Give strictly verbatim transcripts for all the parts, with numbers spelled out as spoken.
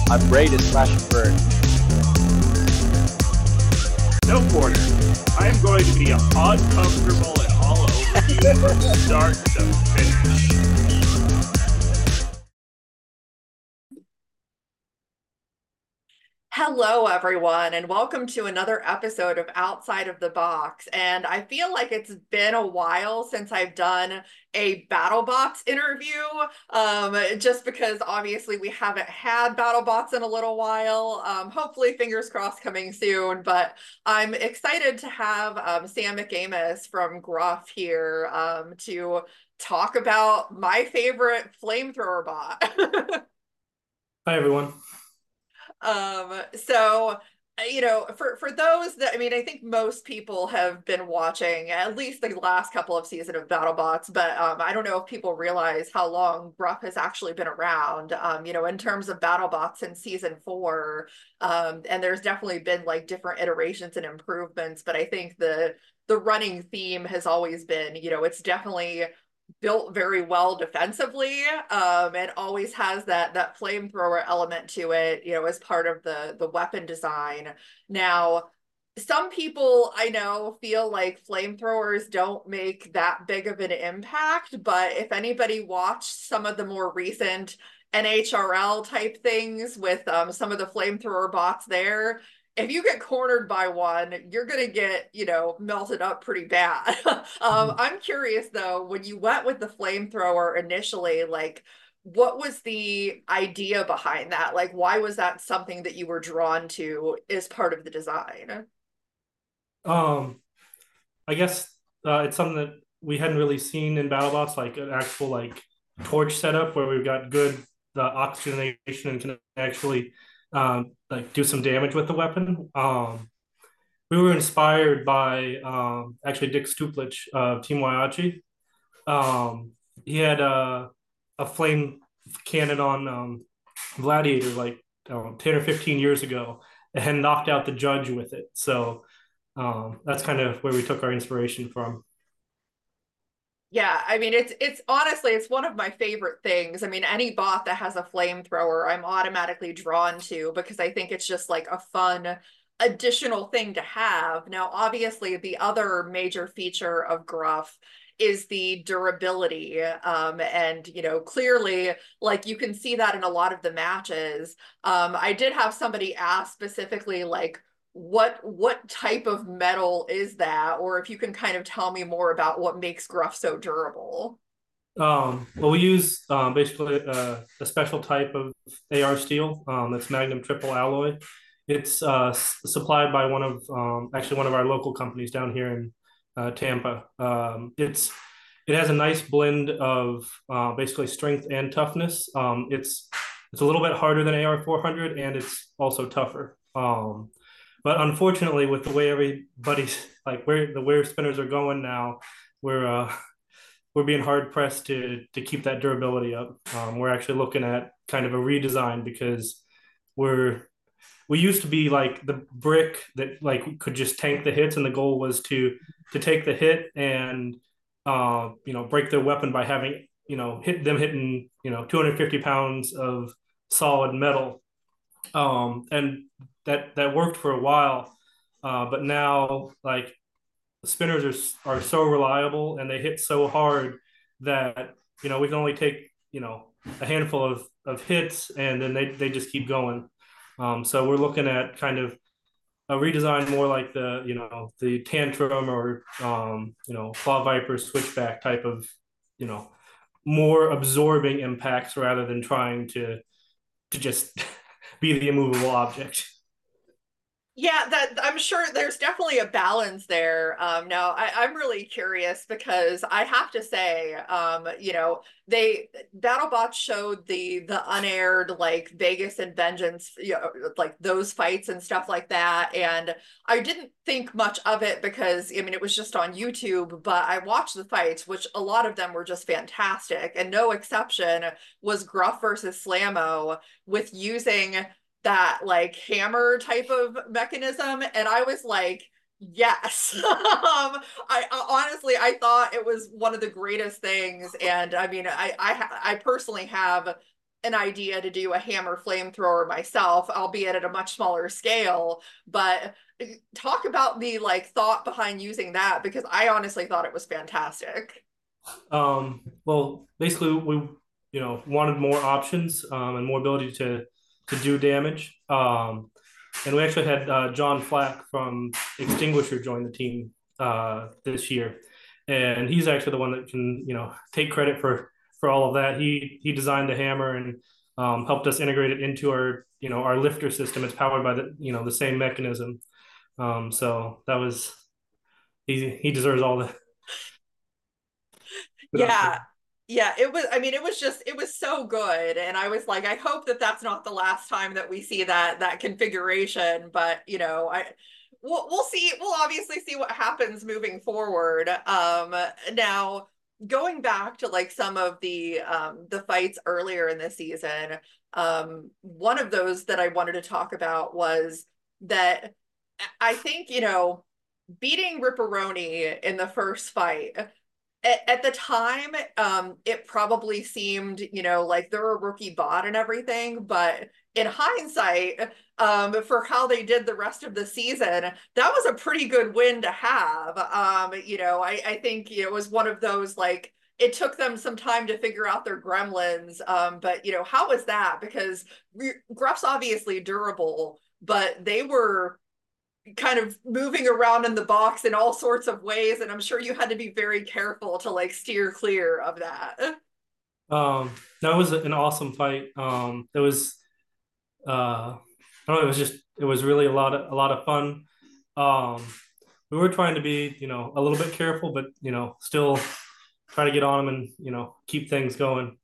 I'm ready to slash and burn. No quarter. I am going to be uncomfortable and all over you from start to finish. Hello, everyone, and welcome to another episode of Outside of the Box. And I feel like it's been a while since I've done a BattleBots interview, um, just because obviously we haven't had BattleBots in a little while. Um, hopefully, fingers crossed, coming soon. But I'm excited to have um, Sam McAmis from Gruff here um, to talk about my favorite flamethrower bot. Hi, everyone. Um, so, you know, for, for those that, I mean, I think most people have been watching at least the last couple of seasons of BattleBots, but um, I don't know if people realize how long Gruff has actually been around, um, you know, in terms of BattleBots in season four. Um, and there's definitely been like different iterations and improvements, but I think the the running theme has always been, you know, it's definitely built very well defensively, um, and always has that that flamethrower element to it, you know, as part of the the weapon design. Now, some people I know feel like flamethrowers don't make that big of an impact, but if anybody watched some of the more recent N H R L type things with um, some of the flamethrower bots there, if you get cornered by one, you're going to get, you know, melted up pretty bad. um, mm-hmm. I'm curious, though, when you went with the flamethrower initially, like, what was the idea behind that? Like, why was that something that you were drawn to as part of the design? Um, I guess uh, it's something that we hadn't really seen in BattleBots, like an actual, like, torch setup where we've got good uh, oxygenation and can actually um, like do some damage with the weapon. Um, we were inspired by um, actually Dick Stuplich of Team Waiachi. Um, he had a, a flame cannon on um, Gladiator like uh, ten or fifteen years ago and knocked out the judge with it. So um, that's kind of where we took our inspiration from. Yeah, I mean, it's it's honestly, it's one of my favorite things. I mean, any bot that has a flamethrower, I'm automatically drawn to because I think it's just like a fun additional thing to have. Now, obviously, the other major feature of Gruff is the durability. Um, and, you know, clearly, like you can see that in a lot of the matches. Um, I did have somebody ask specifically, like, what what type of metal is that, or if you can kind of tell me more about what makes Gruff so durable. Um, well, we use um, basically uh, a special type of A R steel um, that's Magnum triple alloy. It's uh, s- supplied by one of um, actually one of our local companies down here in uh, Tampa. Um, it's it has a nice blend of uh, basically strength and toughness. Um, it's it's a little bit harder than A R four hundred, and it's also tougher. Um, But unfortunately, with the way everybody's like where the where spinners are going now, we're uh, we're being hard pressed to to keep that durability up. Um, we're actually looking at kind of a redesign because we're we used to be like the brick that like could just tank the hits, and the goal was to to take the hit and uh, you know break their weapon by having you know hit them hitting you know two hundred fifty pounds of solid metal, um, and that that worked for a while, uh, but now like the spinners are are so reliable and they hit so hard that you know we can only take you know a handful of of hits and then they they just keep going. Um, so we're looking at kind of a redesign more like the you know the Tantrum or um, you know Claw Viper Switchback type of you know more absorbing impacts rather than trying to to just be the immovable object. Yeah, that I'm sure there's definitely a balance there. Um, now I, I'm really curious because I have to say, um, you know, they BattleBots showed the the unaired like Vegas and Vengeance, you know, like those fights and stuff like that. And I didn't think much of it because I mean it was just on YouTube, but I watched the fights, which a lot of them were just fantastic, and no exception was Gruff versus Slammo with using that like hammer type of mechanism, and I was like, yes. um I, I honestly I thought it was one of the greatest things, and I mean I I I personally have an idea to do a hammer flamethrower myself, albeit at a much smaller scale. But talk about the like thought behind using that, because I honestly thought it was fantastic. Um, well, basically, we you know wanted more options um, and more ability to to do damage. Um, and we actually had uh, John Flack from Extinguisher join the team uh, this year, and he's actually the one that can you know take credit for for all of that. He he designed the hammer and um, helped us integrate it into our you know our lifter system. It's powered by the you know the same mechanism. Um, so that was he he deserves all the Yeah. Yeah, it was, I mean, it was just, it was so good. And I was like, I hope that that's not the last time that we see that, that configuration, but you know, I, we'll, we'll see, we'll obviously see what happens moving forward. Um, now going back to like some of the, um, the fights earlier in the season, um, one of those that I wanted to talk about was that I think, you know, beating Ripperoni in the first fight, at, at the time, um, it probably seemed, you know, like they're a rookie bot and everything, but in hindsight, um, for how they did the rest of the season, that was a pretty good win to have. Um, you know, I, I think it was one of those like it took them some time to figure out their gremlins. Um, but you know, how was that? Because Gruff's obviously durable, but they were kind of moving around in the box in all sorts of ways, and I'm sure you had to be very careful to like steer clear of that. Um, that was an awesome fight. Um, it was, uh, I don't know, it was just, it was really a lot of, a lot of fun. Um, we were trying to be, you know, a little bit careful, but, you know, still try to get on them and, you know, keep things going.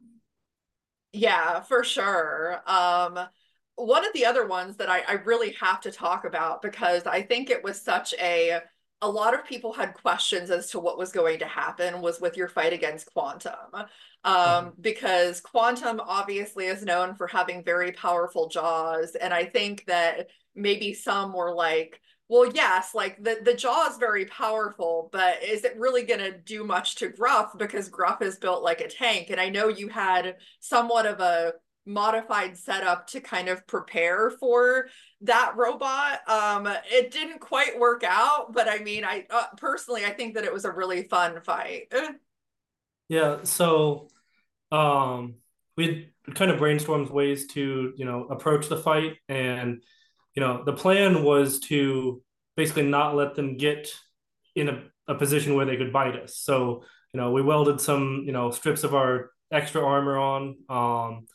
Yeah, for sure. Um, one of the other ones that I, I really have to talk about, because I think it was such a, a lot of people had questions as to what was going to happen, was with your fight against Quantum. Um, because Quantum obviously is known for having very powerful jaws. And I think that maybe some were like, well, yes, like the, the jaw is very powerful, but is it really going to do much to Gruff? Because Gruff is built like a tank. And I know you had somewhat of a modified setup to kind of prepare for that robot. Um, it didn't quite work out, but I mean, I uh, personally, I think that it was a really fun fight. Yeah. So, um, we kind of brainstormed ways to, you know, approach the fight. And, you know, the plan was to basically not let them get in a, a position where they could bite us. So, you know, we welded some, you know, strips of our extra armor on. Um,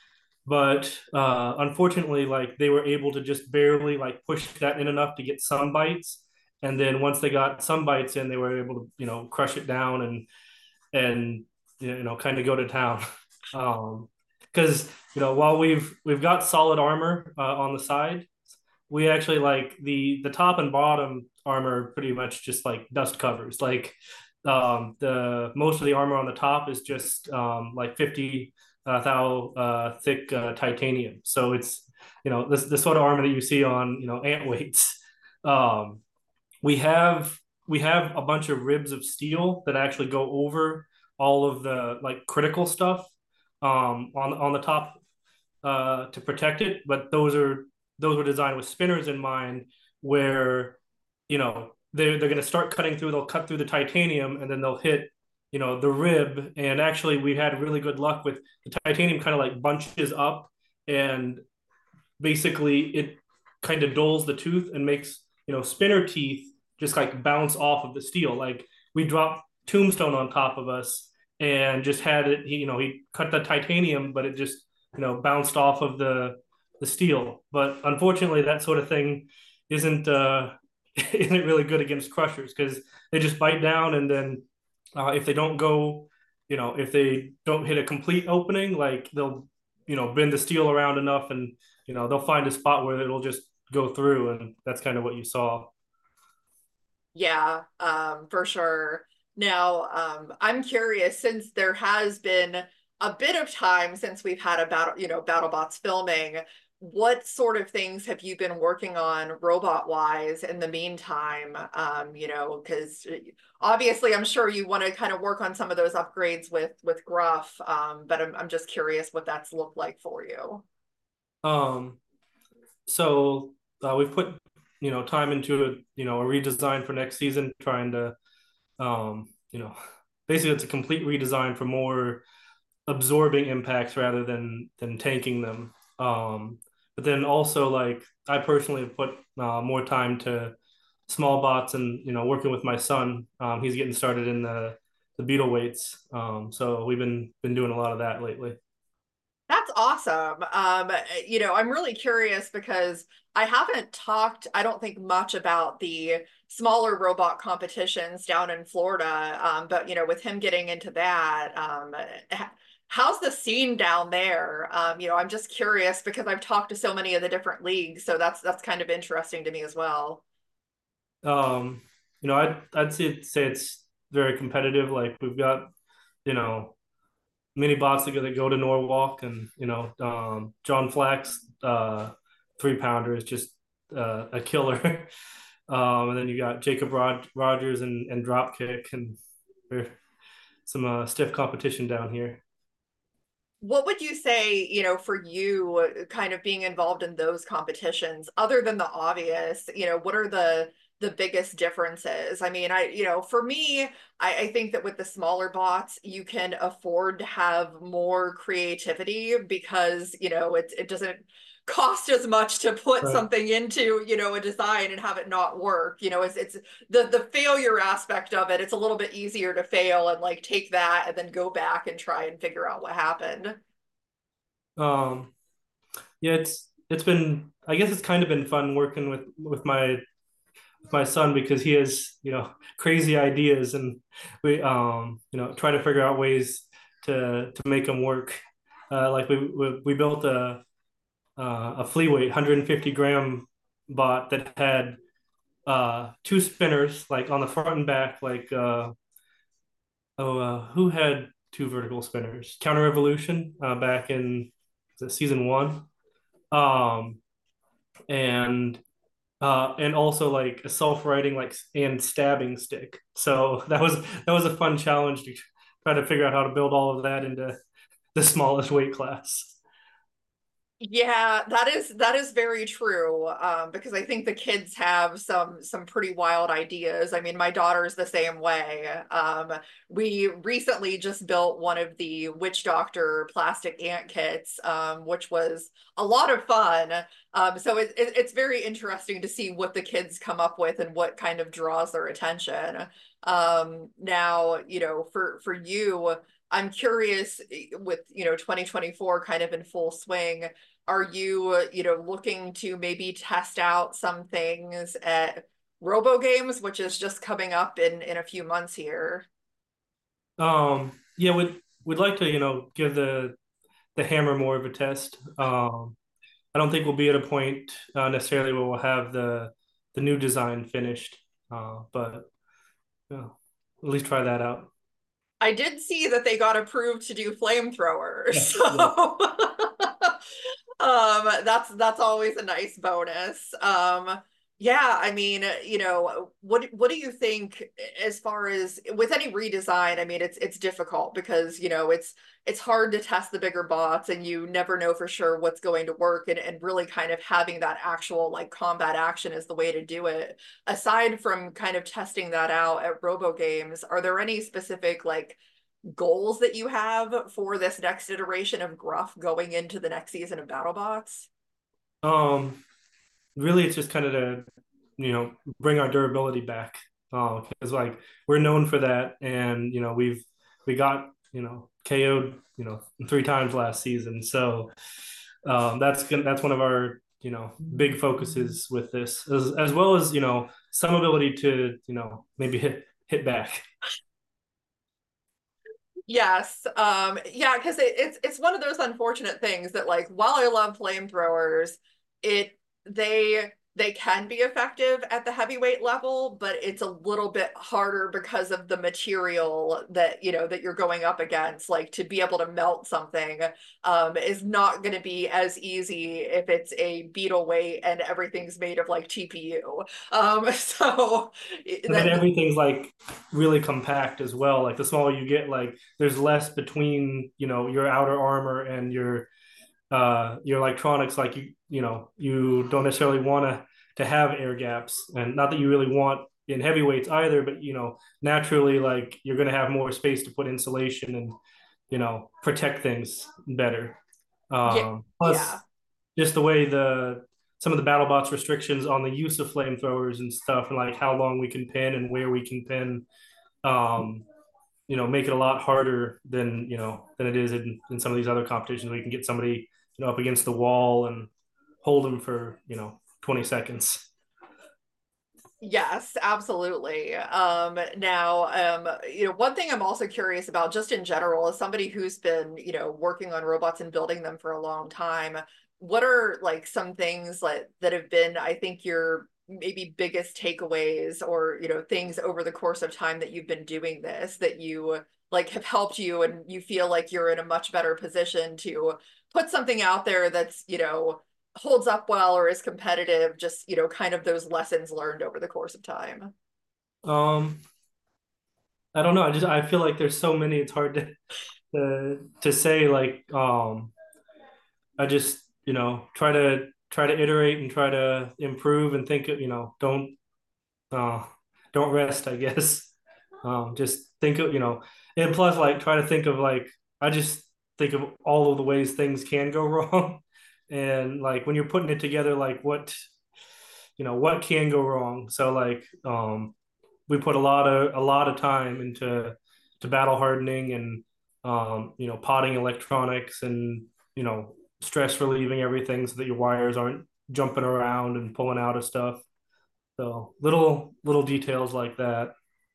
but uh, unfortunately, like they were able to just barely like push that in enough to get some bites. And then once they got some bites in, they were able to, you know, crush it down and, and, you know, kind of go to town. Um, because you know while we've we've got solid armor uh, on the side, we actually like the the top and bottom armor pretty much just like dust covers. Like um, the most of the armor on the top is just um, like fifty uh, thou uh, thick uh, titanium. So it's you know this the sort of armor that you see on you know ant weights. Um, we have we have a bunch of ribs of steel that actually go over all of the like critical stuff um, on on the top uh, to protect it. But those are those were designed with spinners in mind, where you know they're they're going to start cutting through. They'll cut through the titanium, and then they'll hit you know the rib. And actually, we had really good luck with the titanium. Kind of like bunches up, and basically it kind of dulls the tooth and makes you know spinner teeth just like bounce off of the steel. Like we dropped Tombstone on top of us and just had it. He, you know, he cut the titanium, but it just you know bounced off of the the steel. But unfortunately, that sort of thing isn't uh, isn't really good against crushers because they just bite down, and then uh, if they don't go, you know, if they don't hit a complete opening, like they'll you know bend the steel around enough, and you know they'll find a spot where it'll just go through, and that's kind of what you saw. Yeah, um, for sure. Now, um, I'm curious, since there has been a bit of time since we've had a battle, you know, BattleBots filming, what sort of things have you been working on robot wise in the meantime? Um, you know, because obviously I'm sure you want to kind of work on some of those upgrades with with Gruff, um, but I'm I'm just curious what that's looked like for you. Um, so uh, we've put you know time into a you know a redesign for next season, trying to um, you know basically it's a complete redesign for more absorbing impacts rather than than tanking them. Um, but then also like I personally have put uh, more time to small bots and you know working with my son. Um, he's getting started in the the beetle weights. Um, so we've been been doing a lot of that lately. That's awesome. Um, you know, I'm really curious because I haven't talked, I don't think much about the smaller robot competitions down in Florida. Um, but you know, with him getting into that, um, how's the scene down there? Um, you know, I'm just curious because I've talked to so many of the different leagues, so that's that's kind of interesting to me as well. Um, you know, I'd I'd say say it's very competitive. Like we've got you know mini bots that go, that go to Norwalk, and you know um, John Flax, uh, three pounder is just uh, a killer. um, and then you got Jacob Rod- Rogers and and Dropkick, and there's some uh, stiff competition down here. What would you say, you know, for you, uh, kind of being involved in those competitions, other than the obvious, you know, what are the the biggest differences? I mean, I, you know, for me, I, I think that with the smaller bots, you can afford to have more creativity because, you know, it it doesn't cost as much to put Right. something into, you know, a design and have it not work. You know, it's it's the the failure aspect of it. It's a little bit easier to fail and like take that and then go back and try and figure out what happened. Um, yeah, it's it's been I guess it's kind of been fun working with with my with my son because he has you know crazy ideas, and we um you know try to figure out ways to to make them work. Uh, like we, we we built a uh, a flea weight one hundred fifty gram bot that had uh two spinners like on the front and back like uh oh uh, who had two vertical spinners? Counter Revolution uh, back in was it season one. Um, and uh, and also like a self-writing like and stabbing stick. So that was that was a fun challenge to try to figure out how to build all of that into the smallest weight class. Yeah, that is that is very true. Um, because I think the kids have some some pretty wild ideas. I mean, my daughter's the same way. Um, we recently just built one of the Witch Doctor plastic ant kits, um, which was a lot of fun. Um, so it, it, it's very interesting to see what the kids come up with and what kind of draws their attention. Um, now, you know, for for you, I'm curious with, you know, twenty twenty-four kind of in full swing, are you, you know, looking to maybe test out some things at Robo Games, which is just coming up in in a few months here? Um, yeah, we'd we'd like to you know give the the hammer more of a test. Um, I don't think we'll be at a point uh, necessarily where we'll have the the new design finished, uh, but you know, at least try that out. I did see that they got approved to do flamethrowers, Yes, yes. so um that's that's always a nice bonus. Um yeah, I mean, you know, what what do you think as far as with any redesign? I mean, it's it's difficult because, you know, it's it's hard to test the bigger bots and you never know for sure what's going to work, and, and really kind of having that actual like combat action is the way to do it. Aside from kind of testing that out at Robo Games, are there any specific like goals that you have for this next iteration of Gruff going into the next season of BattleBots? Um, really, it's just kind of to you know bring our durability back because uh, like we're known for that, and you know we've we got you know K O'd you know three times last season, so um, that's gonna that's one of our you know big focuses with this, as, as well as you know some ability to you know maybe hit hit back. Yes. Um, yeah, because it, it's it's one of those unfortunate things that like while I love flamethrowers, it they they can be effective at the heavyweight level, but it's a little bit harder because of the material that, you know, that you're going up against. Like, to be able to melt something um, is not going to be as easy if it's a beetle weight and everything's made of like T P U. Um, so And then that, everything's like really compact as well. Like the smaller you get, like there's less between, you know, your outer armor and your uh your electronics. Like you you know, you don't necessarily want to to have air gaps, and not that you really want in heavyweights either, but you know, naturally, like you're going to have more space to put insulation and, you know, protect things better. yeah, Um plus yeah. just the way the some of the BattleBots restrictions on the use of flamethrowers and stuff, and like how long we can pin and where we can pin, um you know, make it a lot harder than, you know, than it is in, in some of these other competitions. We can get somebody, you know, up against the wall and hold them for, you know, twenty seconds. Yes, absolutely. Um, now, um, you know, one thing I'm also curious about, just in general, as somebody who's been, you know, working on robots and building them for a long time, what are like some things like that have been, I think, your maybe biggest takeaways, or, you know, things over the course of time that you've been doing this, that you like have helped you and you feel like you're in a much better position to put something out there that's, you know, holds up well or is competitive, just, you know, kind of those lessons learned over the course of time? Um, I don't know. I just I feel like there's so many. It's hard to to, to say. Like, um, I just, you know, try to try to iterate and try to improve and think. You know, don't uh, don't rest, I guess. Um, just think of, you know, and plus like try to think of like, I just think of all of the ways things can go wrong. And like when you're putting it together, like what, you know, what can go wrong. So like um we put a lot of a lot of time into to battle hardening and um, you know, potting electronics and, you know, stress relieving everything so that your wires aren't jumping around and pulling out of stuff. So little little details like that.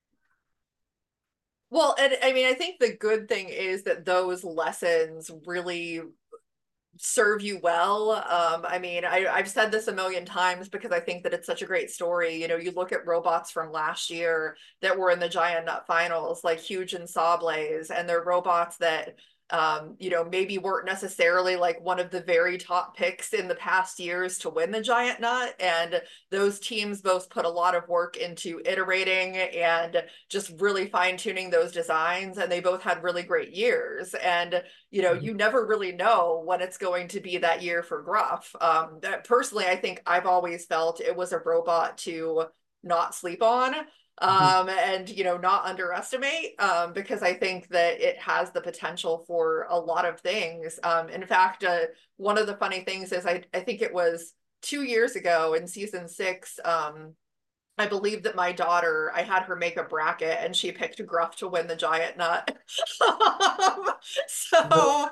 Well, and I mean, I think the good thing is that those lessons really serve you well. Um, I mean, I, I've said this a million times because I think that it's such a great story. You know, you look at robots from last year that were in the Giant Nut finals, like Huge and Sawblaze, and they're robots that, um, you know, maybe weren't necessarily like one of the very top picks in the past years to win the Giant Nut. And those teams both put a lot of work into iterating and just really fine tuning those designs. And they both had really great years. And you know, you never really know when it's going to be that year for Gruff. Um, that personally, I think I've always felt it was a robot to not sleep on, um, and, you know, not underestimate, um, because I think that it has the potential for a lot of things. Um, in fact, uh, one of the funny things is I, I think it was two years ago in season six, um, I believe that my daughter, I had her make a bracket and she picked Gruff to win the Giant Nut. um, so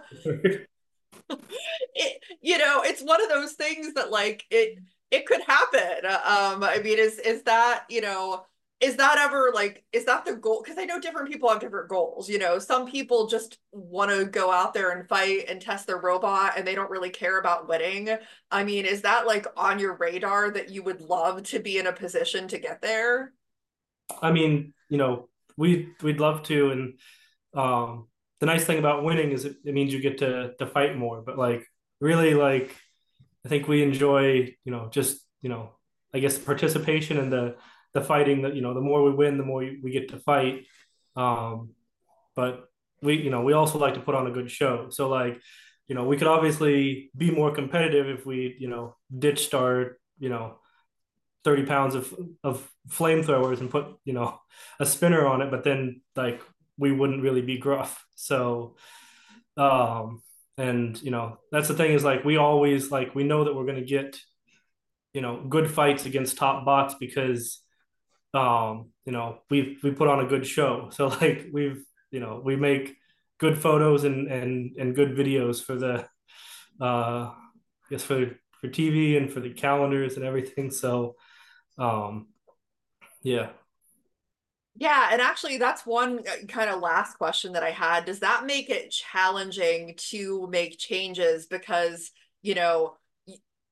it, you know, it's one of those things that like it it could happen. Um, I mean, is is that, you know, is that ever like, is that the goal? Because I know different people have different goals. You know, some people just want to go out there and fight and test their robot and they don't really care about winning. I mean, is that like on your radar that you would love to be in a position to get there? I mean, you know, we we'd love to, and um, the nice thing about winning is it, it means you get to to fight more. But like, really, like, I think we enjoy, you know, just, you know, I guess the participation and the the fighting. That, you know, the more we win, the more we get to fight. Um, but we, you know, we also like to put on a good show. So like, you know, we could obviously be more competitive if we, you know, ditched our, you know, thirty pounds of of flamethrowers and put, you know, a spinner on it, but then like we wouldn't really be Gruff. So um and you know, that's the thing, is like we always, like, we know that we're going to get, you know, good fights against top bots because um you know, we we put on a good show. So like we've, you know, we make good photos and and and good videos for the uh I guess for for T V and for the calendars and everything. So um, yeah. Yeah, and actually that's one kind of last question that I had. Does that make it challenging to make changes? Because, you know,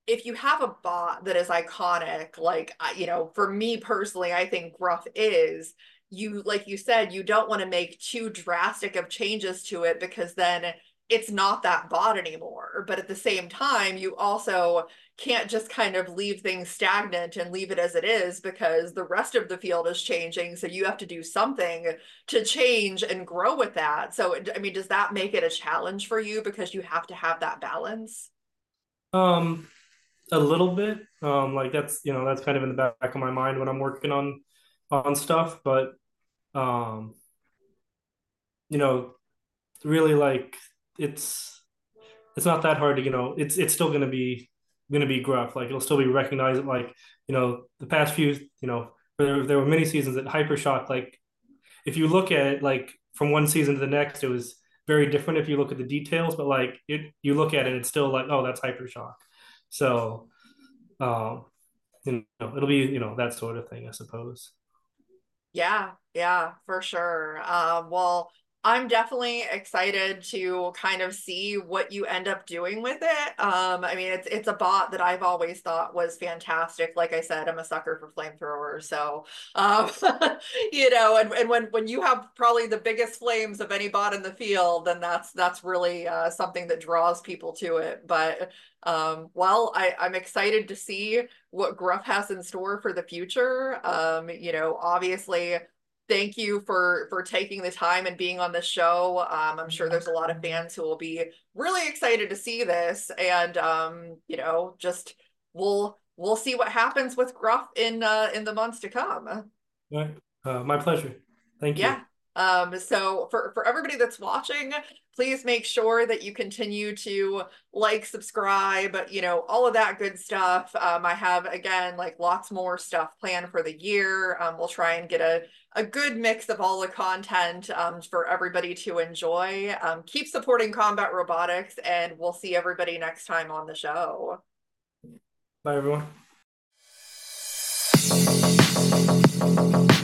if you have a bot that is iconic, like, you know, for me personally, I think Gruff is, you, like you said, you don't want to make too drastic of changes to it because then it's not that bot anymore. But at the same time, you also can't just kind of leave things stagnant and leave it as it is because the rest of the field is changing. So you have to do something to change and grow with that. So, I mean, does that make it a challenge for you because you have to have that balance? Um, a little bit. Um, like that's you know that's kind of in the back of my mind when I'm working on on stuff, but um, you know, really like it's it's not that hard to you know it's it's still gonna be gonna be Gruff. Like it'll still be recognized. Like you know the past few you know there there were many seasons that Hypershock. Like if you look at it like from one season to the next, it was very different if you look at the details. But like it, you look at it, it's still like oh that's Hypershock. So um, you know it'll be you know that sort of thing, I suppose. Yeah, yeah, for sure. Um, well, I'm definitely excited to kind of see what you end up doing with it. Um, I mean, it's it's a bot that I've always thought was fantastic. Like I said, I'm a sucker for flamethrowers, so um, you know, and, and when when you have probably the biggest flames of any bot in the field, then that's that's really uh, something that draws people to it. But um, well, I, I'm excited to see what Gruff has in store for the future. Um, you know, obviously, thank you for for taking the time and being on the show. Um, I'm sure there's a lot of fans who will be really excited to see this, and um, you know, just we'll we'll see what happens with Gruff in uh, in the months to come. All right. Uh, my pleasure. Thank you. Yeah. Um, so for, for everybody that's watching, please make sure that you continue to like, subscribe, you know, all of that good stuff. Um, I have, again, like lots more stuff planned for the year. Um, we'll try and get a, a good mix of all the content um, for everybody to enjoy. Um, keep supporting Combat Robotics, and we'll see everybody next time on the show. Bye, everyone.